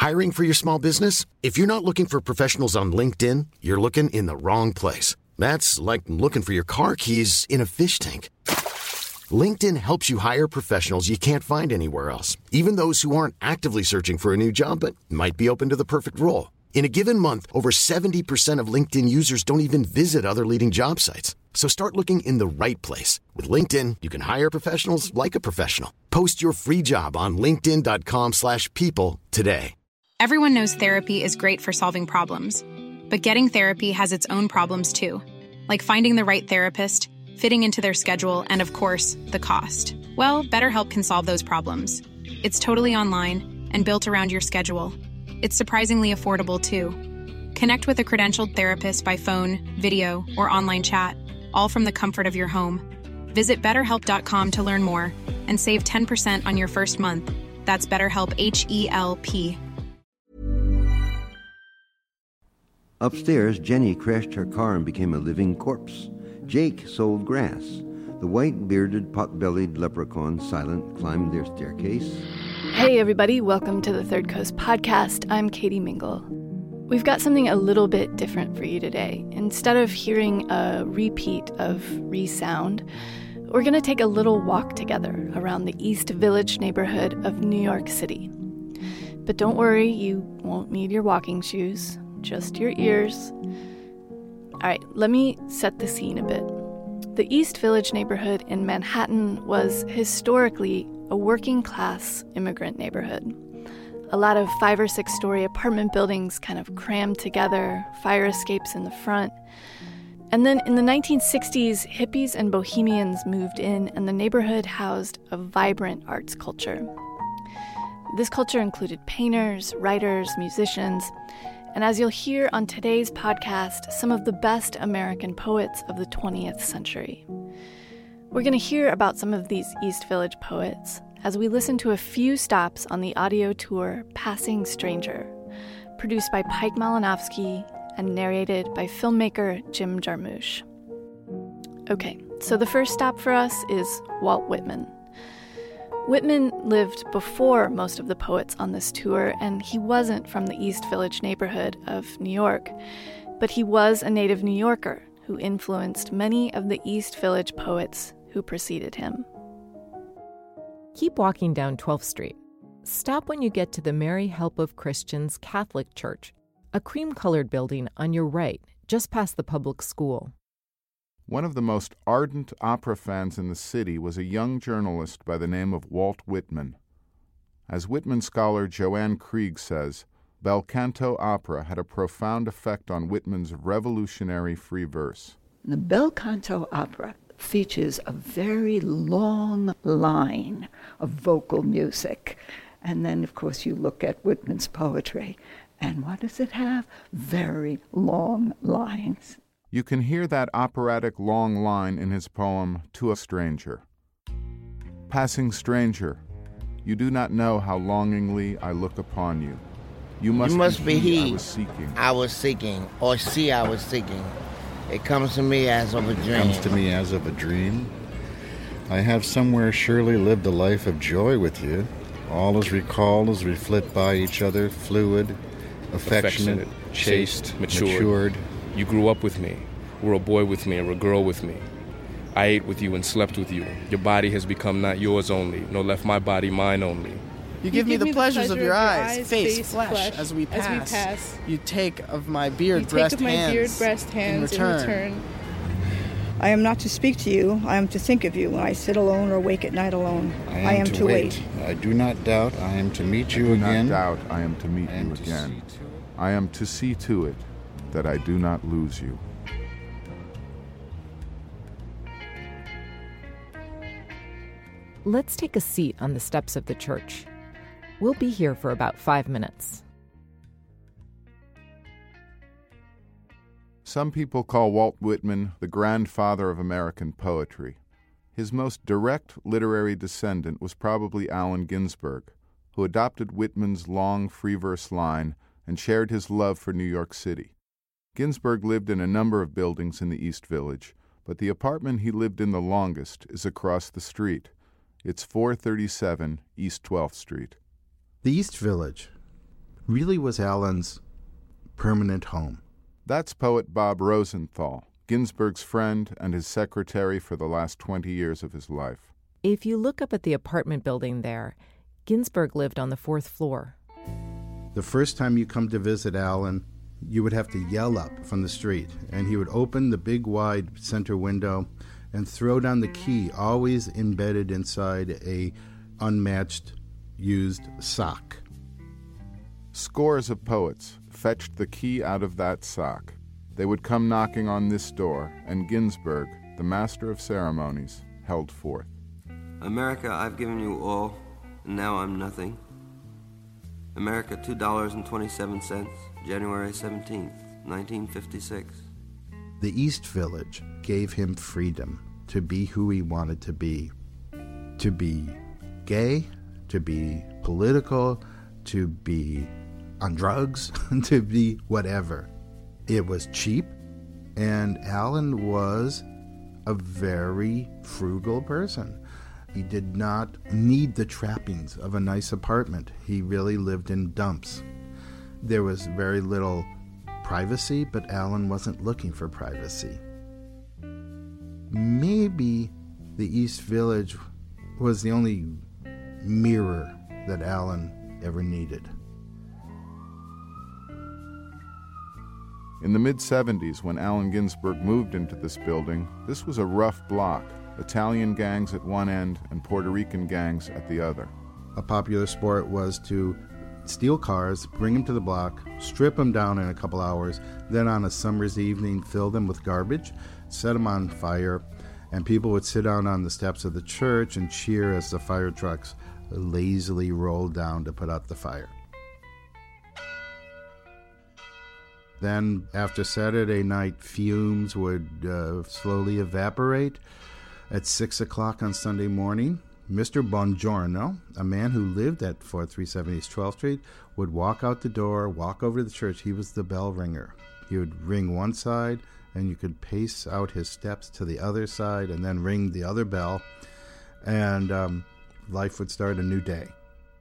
Hiring for your small business? If you're not looking for professionals on LinkedIn, you're looking in the wrong place. That's like looking for your car keys in a fish tank. LinkedIn helps you hire professionals you can't find anywhere else, even those who aren't actively searching for a new job but might be open to the perfect role. In a given month, over 70% of LinkedIn users don't even visit other leading job sites. So start looking in the right place. With LinkedIn, you can hire professionals like a professional. Post your free job on linkedin.com/people today. Everyone knows therapy is great for solving problems, but getting therapy has its own problems too, like finding the right therapist, fitting into their schedule, and of course, the cost. Well, BetterHelp can solve those problems. It's totally online and built around your schedule. It's surprisingly affordable too. Connect with a credentialed therapist by phone, video, or online chat, all from the comfort of your home. Visit BetterHelp.com to learn more and save 10% on your first month. That's BetterHelp, H-E-L-P. Upstairs, Jenny crashed her car and became a living corpse. Jake sold grass. The white-bearded, pot-bellied leprechaun, Silent, climbed their staircase. Hey everybody, welcome to the Third Coast Podcast. I'm Katie Mingle. We've got something a little bit different for you today. Instead of hearing a repeat of Resound, we're going to take a little walk together around the East Village neighborhood of New York City. But don't worry, you won't need your walking shoes, just your ears. All right, let me set the scene a bit. The East Village neighborhood in Manhattan was historically a working-class immigrant neighborhood. A lot of 5- or 6-story apartment buildings kind of crammed together, fire escapes in the front. And then in the 1960s, hippies and bohemians moved in, and the neighborhood housed a vibrant arts culture. This culture included painters, writers, musicians, and as you'll hear on today's podcast, some of the best American poets of the 20th century. We're going to hear about some of these East Village poets as we listen to a few stops on the audio tour Passing Stranger, produced by Pike Malinowski and narrated by filmmaker Jim Jarmusch. Okay, so the first stop for us is Walt Whitman. Whitman lived before most of the poets on this tour, and he wasn't from the East Village neighborhood of New York, but he was a native New Yorker who influenced many of the East Village poets who preceded him. Keep walking down 12th Street. Stop when you get to the Mary Help of Christians Catholic Church, a cream-colored building on your right, just past the public school. One of the most ardent opera fans in the city was a young journalist by the name of Walt Whitman. As Whitman scholar Joanne Krieg says, bel canto opera had a profound effect on Whitman's revolutionary free verse. The bel canto opera features a very long line of vocal music. And then, of course, you look at Whitman's poetry, and what does it have? Very long lines. You can hear that operatic long line in his poem, To a Stranger. Passing stranger, you do not know how longingly I look upon you. You must be he I was seeking, or she I was seeking. It comes to me as of a dream. I have somewhere surely lived a life of joy with you. All is recalled as we flit by each other, fluid, affectionate, chaste, matured. You grew up with me, were a boy with me, or a girl with me. I ate with you and slept with you. Your body has become not yours only, nor left my body mine only. You give me the pleasures of your eyes, face, flesh, as we pass. You take of my beard, breast, hands in return. I am not to speak to you, I am to think of you when I sit alone or wake at night alone. I am to wait. I do not doubt I am to meet you again. I do not doubt I am to meet you again. I am to see to it that I do not lose you. Let's take a seat on the steps of the church. We'll be here for about 5 minutes. Some people call Walt Whitman the grandfather of American poetry. His most direct literary descendant was probably Allen Ginsberg, who adopted Whitman's long free verse line and shared his love for New York City. Ginsberg lived in a number of buildings in the East Village, but the apartment he lived in the longest is across the street. It's 437 East 12th Street. The East Village. really was Allen's permanent home. That's poet Bob Rosenthal, Ginsberg's friend and his secretary for the last 20 years of his life. If you look up at the apartment building there, Ginsberg lived on the 4th floor. The first time you come to visit Allen, you would have to yell up from the street, and he would open the big wide center window and throw down the key, always embedded inside a unmatched used sock. Scores of poets fetched the key out of that sock. They would come knocking on this door, and Ginsberg, the master of ceremonies, held forth. America, I've given you all, and now I'm nothing. America, $2.27, January 17th, 1956. The East Village gave him freedom to be who he wanted to be gay, to be political, to be on drugs, to be whatever. It was cheap, and Allen was a very frugal person. He did not need the trappings of a nice apartment. He really lived in dumps. There was very little privacy, but Allen wasn't looking for privacy. Maybe the East Village was the only mirror that Allen ever needed. In the mid-'70s, when Allen Ginsberg moved into this building, this was a rough block. Italian gangs at one end and Puerto Rican gangs at the other. A popular sport was to steal cars, bring them to the block, strip them down in a couple hours, then on a summer's evening fill them with garbage, set them on fire, and people would sit down on the steps of the church and cheer as the fire trucks lazily rolled down to put out the fire. Then, after Saturday night, fumes would slowly evaporate. At 6 o'clock on Sunday morning, Mr. Bongiorno, a man who lived at 4370 East 12th Street, would walk out the door, walk over to the church. He was the bell ringer. He would ring one side, and you could pace out his steps to the other side and then ring the other bell, and life would start a new day.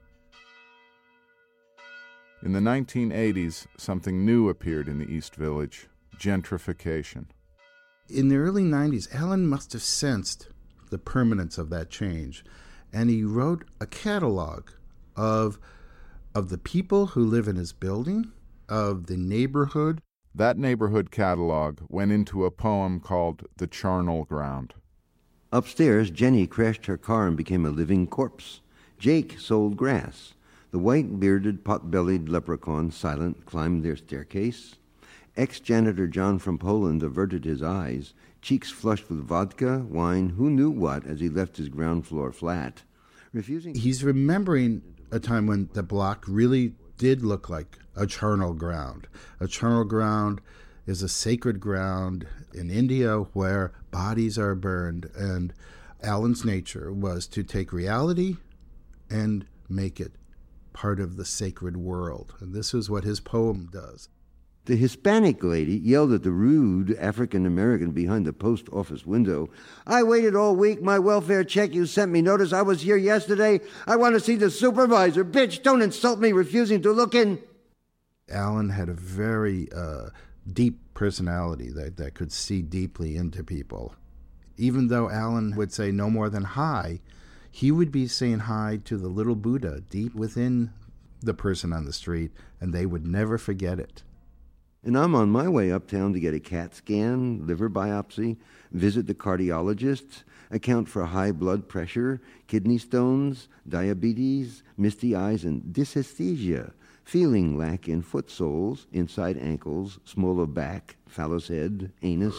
In the 1980s, something new appeared in the East Village: gentrification. In the early 90s, Allen must have sensed the permanence of that change, and he wrote a catalog of the people who live in his building, of the neighborhood. That neighborhood catalog went into a poem called The Charnel Ground. Upstairs, Jenny crashed her car and became a living corpse. Jake sold grass. The white-bearded, pot-bellied leprechaun, silent, climbed their staircase. Ex-janitor John from Poland averted his eyes, cheeks flushed with vodka, wine, who knew what, as he left his ground floor flat. He's remembering a time when the block really did look like a charnel ground. A charnel ground is a sacred ground in India where bodies are burned, and Allen's nature was to take reality and make it part of the sacred world. And this is what his poem does. The Hispanic lady yelled at the rude African-American behind the post office window, "I waited all week. My welfare check you sent me notice I was here yesterday. I want to see the supervisor. Bitch, don't insult me refusing to look in." Allen had a very deep personality that could see deeply into people. Even though Allen would say no more than hi, he would be saying hi to the little Buddha deep within the person on the street, and they would never forget it. And I'm on my way uptown to get a CAT scan, liver biopsy, visit the cardiologist, account for high blood pressure, kidney stones, diabetes, misty eyes, and dysesthesia, feeling lack in foot soles, inside ankles, small of back, phallus head, anus.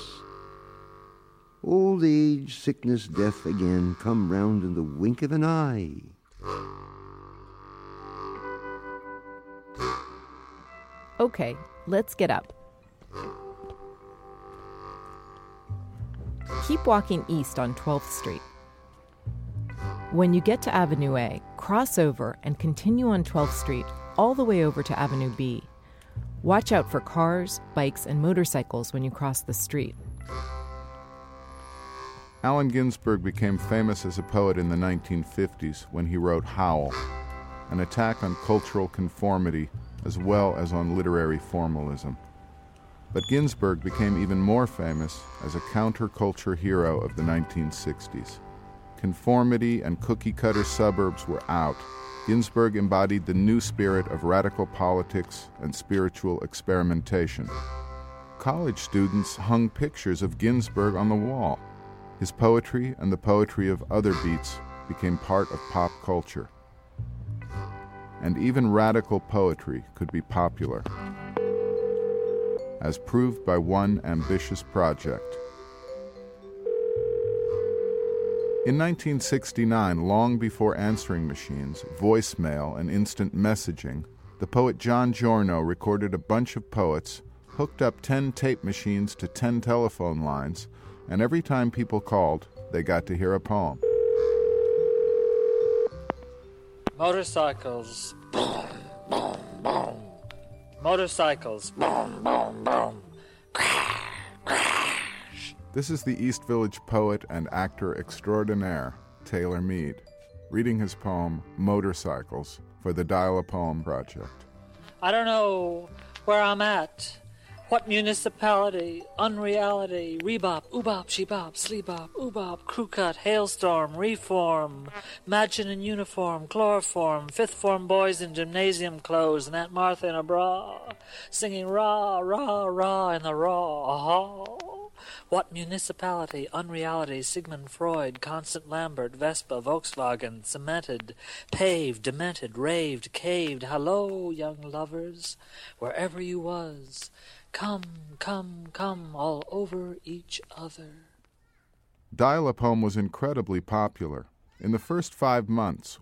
Old age, sickness, death again come round in the wink of an eye. Okay, let's get up. Keep walking east on 12th Street. When you get to Avenue A, cross over and continue on 12th Street all the way over to Avenue B. Watch out for cars, bikes, and motorcycles when you cross the street. Allen Ginsberg became famous as a poet in the 1950s when he wrote Howl, an attack on cultural conformity as well as on literary formalism. But Ginsberg became even more famous as a counterculture hero of the 1960s. Conformity and cookie-cutter suburbs were out. Ginsberg embodied the new spirit of radical politics and spiritual experimentation. College students hung pictures of Ginsberg on the wall. His poetry and the poetry of other beats became part of pop culture. And even radical poetry could be popular, as proved by one ambitious project. In 1969, long before answering machines, voicemail, and instant messaging, the poet John Giorno recorded a bunch of poets, hooked up 10 tape machines to 10 telephone lines, and every time people called, they got to hear a poem. Motorcycles, boom, boom, boom. Motorcycles, boom, boom, boom. Crash, crash. This is the East Village poet and actor extraordinaire, Taylor Mead, reading his poem, Motorcycles, for the Dial-A-Poem Project. I don't know where I'm at. What municipality, unreality, rebop, oobop, shebop, sleebop, oobop, crew cut, hailstorm, reform, Madgen in uniform, chloroform, fifth form boys in gymnasium clothes, and Aunt Martha in a bra, singing rah, rah, rah in the raw. What municipality, unreality, Sigmund Freud, Constant Lambert, Vespa, Volkswagen, cemented, paved, demented, raved, caved, hello, young lovers, wherever you was. Come, come, come, all over each other. Dial-A-Poem was incredibly popular. In the first 5 months,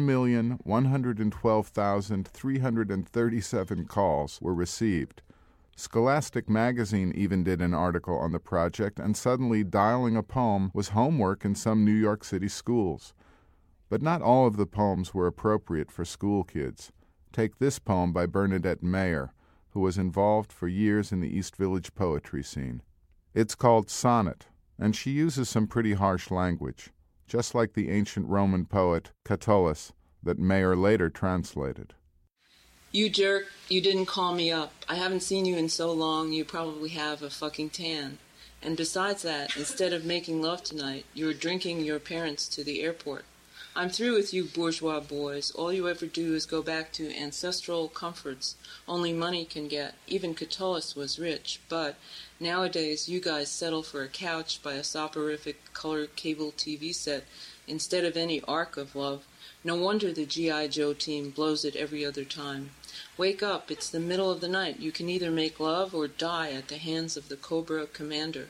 1,112,337 calls were received. Scholastic magazine even did an article on the project, and suddenly dialing a poem was homework in some New York City schools. But not all of the poems were appropriate for school kids. Take this poem by Bernadette Mayer, who was involved for years in the East Village poetry scene. It's called Sonnet, and she uses some pretty harsh language, just like the ancient Roman poet Catullus that Mayer later translated. You jerk, you didn't call me up. I haven't seen you in so long, you probably have a fucking tan. And besides that, instead of making love tonight, you were drinking your parents to the airport. I'm through with you bourgeois boys. All you ever do is go back to ancestral comforts only money can get. Even Catullus was rich, but nowadays you guys settle for a couch by a soporific color cable TV set instead of any arc of love. No wonder the G.I. Joe team blows it every other time. Wake up, it's the middle of the night. You can either make love or die at the hands of the Cobra Commander.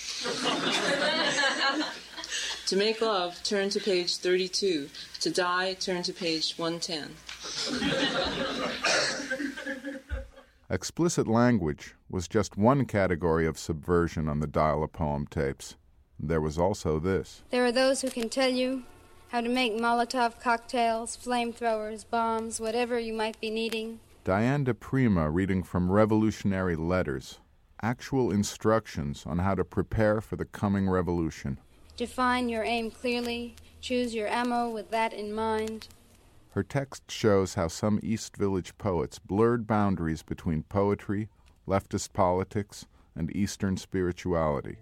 To make love, turn to page 32. To die, turn to page 110. Explicit language was just one category of subversion on the Dial-A-Poem tapes. There was also this. There are those who can tell you how to make Molotov cocktails, flamethrowers, bombs, whatever you might be needing. Diane DePrima reading from Revolutionary Letters, actual instructions on how to prepare for the coming revolution. Define your aim clearly, choose your ammo with that in mind. Her text shows how some East Village poets blurred boundaries between poetry, leftist politics, and Eastern spirituality.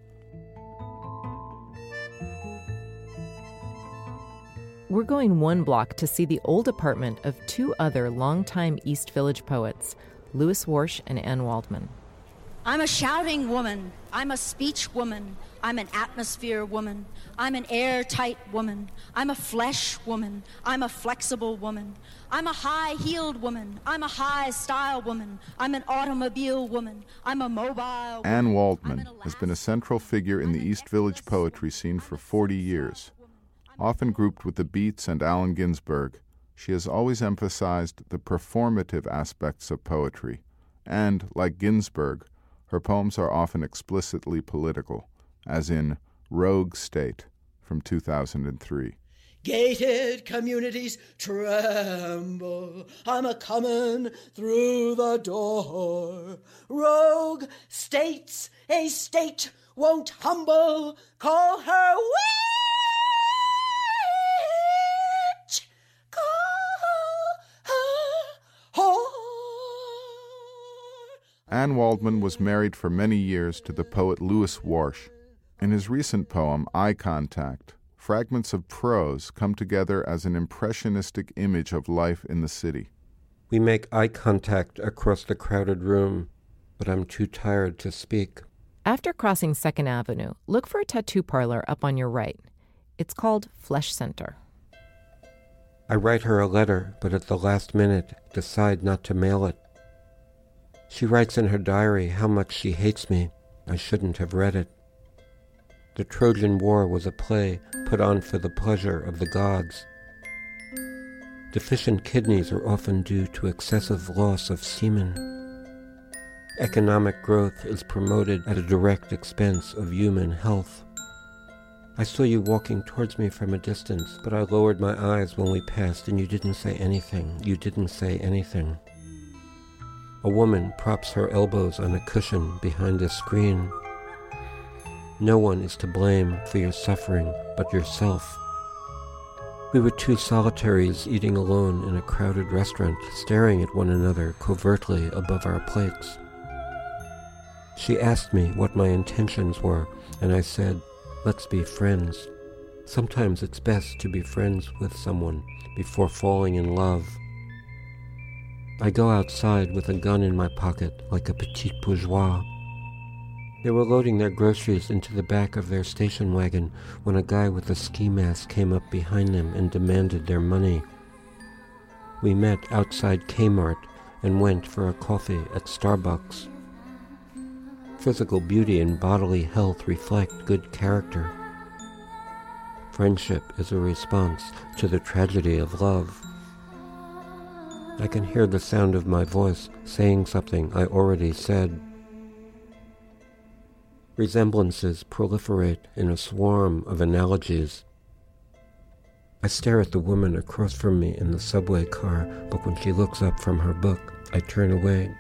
We're going one block to see the old apartment of two other longtime East Village poets, Louis Warsh and Ann Waldman. I'm a shouting woman. I'm a speech woman. I'm an atmosphere woman. I'm an airtight woman. I'm a flesh woman. I'm a flexible woman. I'm a high-heeled woman. I'm a high-style woman. I'm an automobile woman. I'm a mobile woman. Ann Waldman has been a central figure in the East Village poetry scene for 40 years. Often grouped with the Beats and Allen Ginsberg, she has always emphasized the performative aspects of poetry, and, like Ginsberg, her poems are often explicitly political, as in Rogue State from 2003. Gated communities tremble, I'm a-comin' through the door. Rogue states, a state won't humble, call her witch, call her whore. Anne Waldman was married for many years to the poet Louis Warsh. In his recent poem, Eye Contact, fragments of prose come together as an impressionistic image of life in the city. We make eye contact across the crowded room, but I'm too tired to speak. After crossing 2nd Avenue, look for a tattoo parlor up on your right. It's called Flesh Center. I write her a letter, but at the last minute decide not to mail it. She writes in her diary how much she hates me. I shouldn't have read it. The Trojan War was a play put on for the pleasure of the gods. Deficient kidneys are often due to excessive loss of semen. Economic growth is promoted at a direct expense of human health. I saw you walking towards me from a distance, but I lowered my eyes when we passed, and you didn't say anything. You didn't say anything. A woman props her elbows on a cushion behind a screen. No one is to blame for your suffering but yourself. We were two solitaries eating alone in a crowded restaurant, staring at one another covertly above our plates. She asked me what my intentions were, and I said, "Let's be friends." Sometimes it's best to be friends with someone before falling in love. I go outside with a gun in my pocket like a petit bourgeois. They were loading their groceries into the back of their station wagon when a guy with a ski mask came up behind them and demanded their money. We met outside Kmart and went for a coffee at Starbucks. Physical beauty and bodily health reflect good character. Friendship is a response to the tragedy of love. I can hear the sound of my voice saying something I already said. Resemblances proliferate in a swarm of analogies. I stare at the woman across from me in the subway car, but when she looks up from her book, I turn away.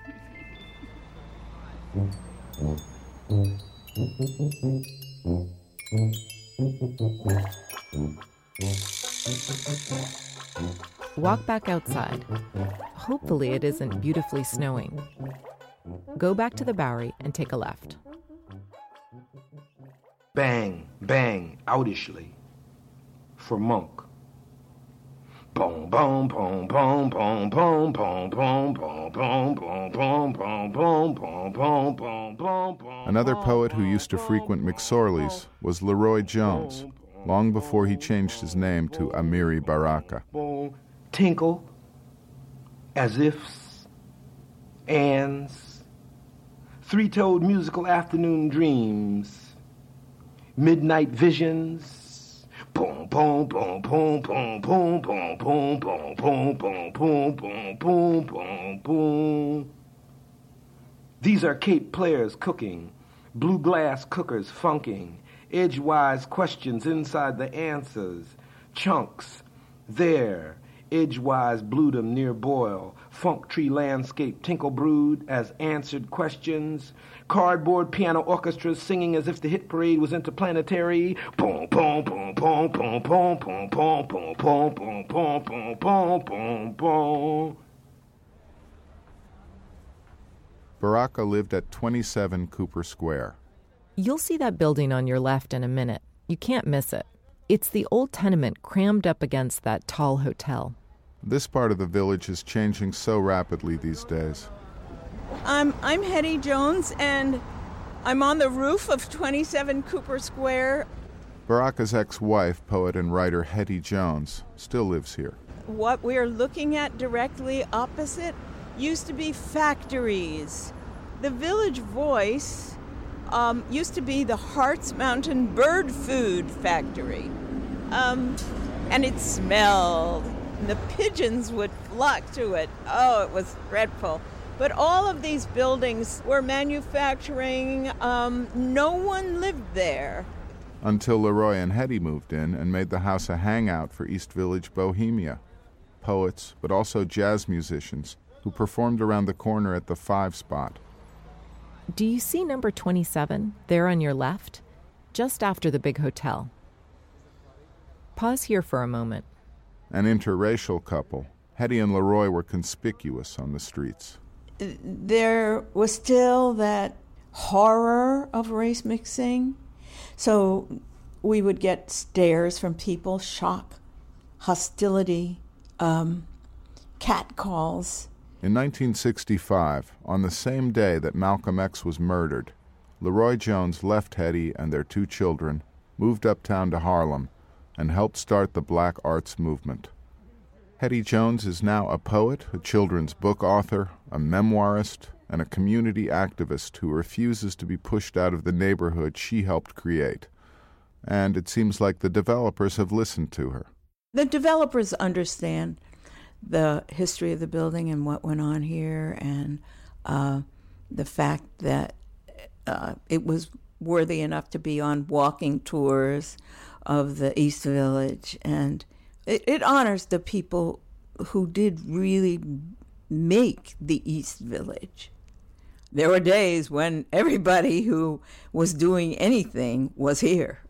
Walk back outside. Hopefully it isn't beautifully snowing. Go back to the Bowery and take a left. Bang, bang, outishly. For Monk. Boom, boom, boom, boom, boom, boom, boom, boom, boom, boom, boom, boom, boom, boom, boom, boom, boom, boom. Another poet who used to frequent McSorley's was Leroy Jones, long before he changed his name to Amiri Baraka. Tinkle, as ifs, ands, three-toed musical afternoon dreams, midnight visions. Boom, boom, boom, boom, boom, boom, boom, boom, boom, boom, boom, boom, boom, boom, boom, boom. These are Cape players cooking, blue glass cookers funking, edgewise questions inside the answers, chunks there, edgewise bluedom near boil, funk tree landscape tinkle brewed as answered questions, cardboard piano orchestras singing as if the hit parade was interplanetary. Boom, boom, boom, boom, boom, boom, boom, boom, boom, boom, boom, boom, boom, boom, boom, boom. Baraka lived at 27 Cooper Square. You'll see that building on your left in a minute. You can't miss it. It's the old tenement crammed up against that tall hotel. This part of the village is changing so rapidly these days. I'm Hetty Jones, and I'm on the roof of 27 Cooper Square. Baraka's ex-wife, poet and writer Hetty Jones, still lives here. What we're looking at directly opposite used to be factories. The Village Voice used to be the Hartz Mountain Bird Food Factory. And it smelled. The pigeons would flock to it. Oh, it was dreadful. But all of these buildings were manufacturing. No one lived there. Until Leroy and Hetty moved in and made the house a hangout for East Village bohemia. Poets, but also jazz musicians, who performed around the corner at the 5 spot. Do you see number 27 there on your left? Just after the big hotel. Pause here for a moment. An interracial couple, Hetty and Leroy were conspicuous on the streets. there was still that horror of race mixing. So we would get stares from people, shock, hostility, catcalls. In 1965, on the same day that Malcolm X was murdered, Leroy Jones left Hetty and their 2 children, moved uptown to Harlem, and helped start the Black Arts Movement. Hetty Jones is now a poet, a children's book author, a memoirist, and a community activist who refuses to be pushed out of the neighborhood she helped create. And it seems like the developers have listened to her. The developers understand the history of the building and what went on here, and the fact that it was worthy enough to be on walking tours of the East Village, and it honors the people who did really make the East Village. There were days when everybody who was doing anything was here.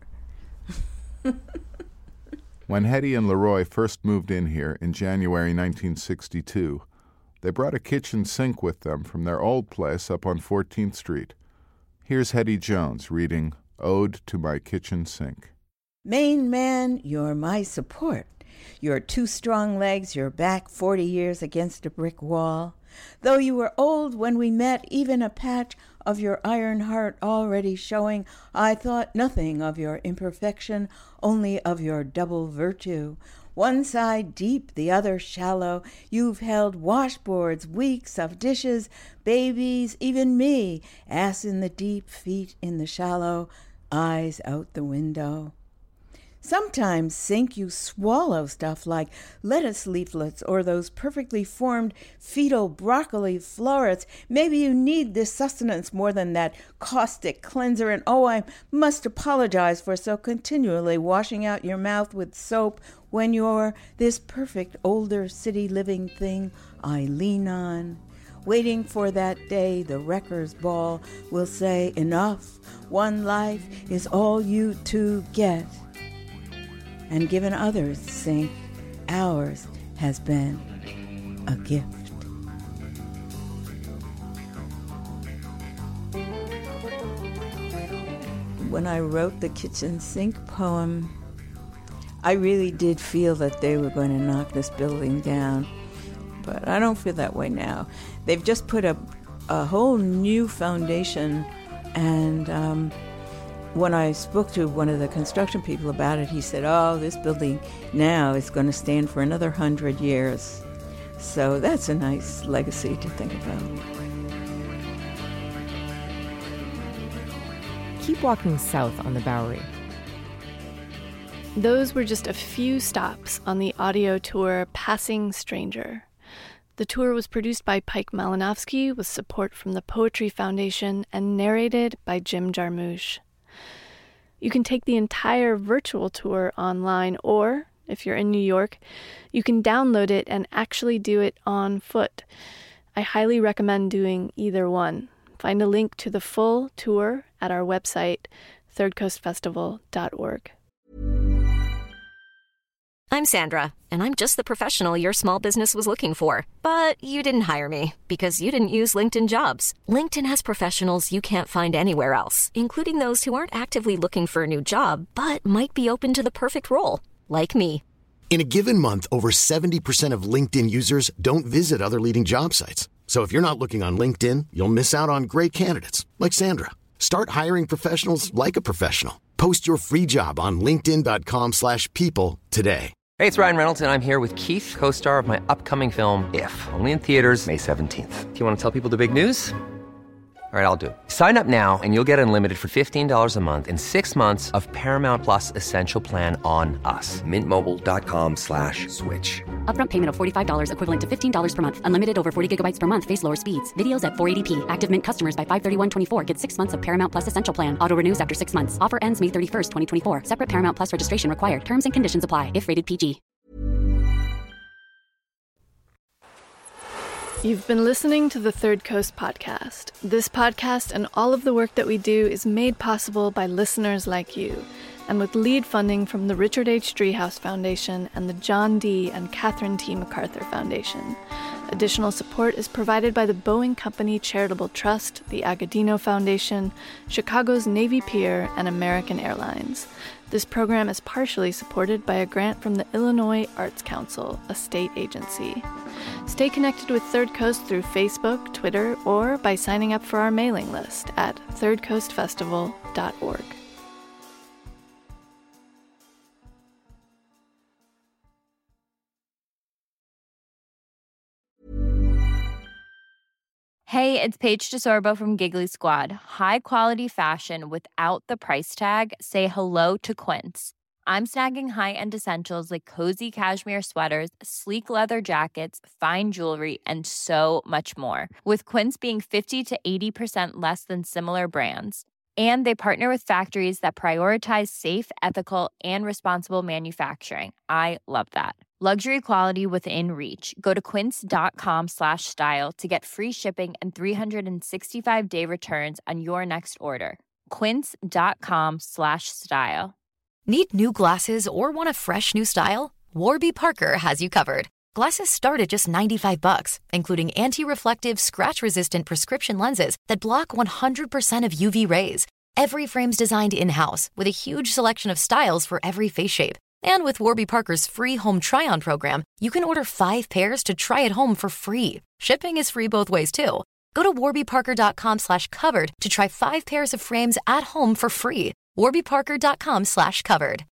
When Hetty and Leroy first moved in here in January 1962, they brought a kitchen sink with them from their old place up on 14th Street. Here's Hetty Jones reading Ode to My Kitchen Sink. Main man, you're my support. Your 2 strong legs, your back 40 years against a brick wall. Though you were old when we met, even a patch of your iron heart already showing, I thought nothing of your imperfection, only of your double virtue. One side deep, the other shallow. You've held washboards, weeks of dishes, babies, even me. Ass in the deep, feet in the shallow, eyes out the window. Sometimes, sink, you swallow stuff like lettuce leaflets or those perfectly formed fetal broccoli florets. Maybe you need this sustenance more than that caustic cleanser, and oh, I must apologize for so continually washing out your mouth with soap when you're this perfect older city living thing I lean on. Waiting for that day the wrecker's ball will say, enough, one life is all you 2 get. And given others, sink, ours has been a gift. When I wrote the kitchen sink poem, I really did feel that they were going to knock this building down. But I don't feel that way now. They've just put up a whole new foundation, and when I spoke to one of the construction people about it, he said, oh, this building now is going to stand for another 100 years. So that's a nice legacy to think about. Keep walking south on the Bowery. Those were just a few stops on the audio tour Passing Stranger. The tour was produced by Pike Malinowski with support from the Poetry Foundation and narrated by Jim Jarmusch. You can take the entire virtual tour online, or, if you're in New York, you can download it and actually do it on foot. I highly recommend doing either one. Find a link to the full tour at our website, thirdcoastfestival.org. I'm Sandra, and I'm just the professional your small business was looking for. But you didn't hire me because you didn't use LinkedIn Jobs. LinkedIn has professionals you can't find anywhere else, including those who aren't actively looking for a new job, but might be open to the perfect role, like me. In a given month, over 70% of LinkedIn users don't visit other leading job sites. So if you're not looking on LinkedIn, you'll miss out on great candidates, like Sandra. Start hiring professionals like a professional. Post your free job on linkedin.com/people today. Hey, it's Ryan Reynolds, and I'm here with Keith, co-star of my upcoming film, If, only in theaters May 17th. Do you want to tell people the big news? All right, I'll do it. Sign up now and you'll get unlimited for $15 a month and 6 months of Paramount Plus Essential Plan on us. MintMobile.com/switch. Upfront payment of $45 equivalent to $15 per month. Unlimited over 40 gigabytes per month. Face lower speeds. Videos at 480p. Active Mint customers by 531.24 get 6 months of Paramount Plus Essential Plan. Auto renews after 6 months. Offer ends May 31st, 2024. Separate Paramount Plus registration required. Terms and conditions apply if rated PG. You've been listening to the Third Coast Podcast. This podcast and all of the work that we do is made possible by listeners like you, and with lead funding from the Richard H. Driehaus Foundation and the John D. and Catherine T. MacArthur Foundation. Additional support is provided by the Boeing Company Charitable Trust, the Agudino Foundation, Chicago's Navy Pier, and American Airlines. This program is partially supported by a grant from the Illinois Arts Council, a state agency. Stay connected with Third Coast through Facebook, Twitter, or by signing up for our mailing list at thirdcoastfestival.org. Hey, it's Paige DeSorbo from Giggly Squad. High quality fashion without the price tag. Say hello to Quince. I'm snagging high-end essentials like cozy cashmere sweaters, sleek leather jackets, fine jewelry, and so much more. With Quince being 50 to 80% less than similar brands. And they partner with factories that prioritize safe, ethical, and responsible manufacturing. I love that. Luxury quality within reach. Go to quince.com/style to get free shipping and 365-day returns on your next order. Quince.com/style. Need new glasses or want a fresh new style? Warby Parker has you covered. Glasses start at just $95, including anti-reflective, scratch-resistant prescription lenses that block 100% of UV rays. Every frame's designed in-house with a huge selection of styles for every face shape. And with Warby Parker's free home try-on program, you can order 5 pairs to try at home for free. Shipping is free both ways, too. Go to warbyparker.com/covered to try 5 pairs of frames at home for free. warbyparker.com/covered.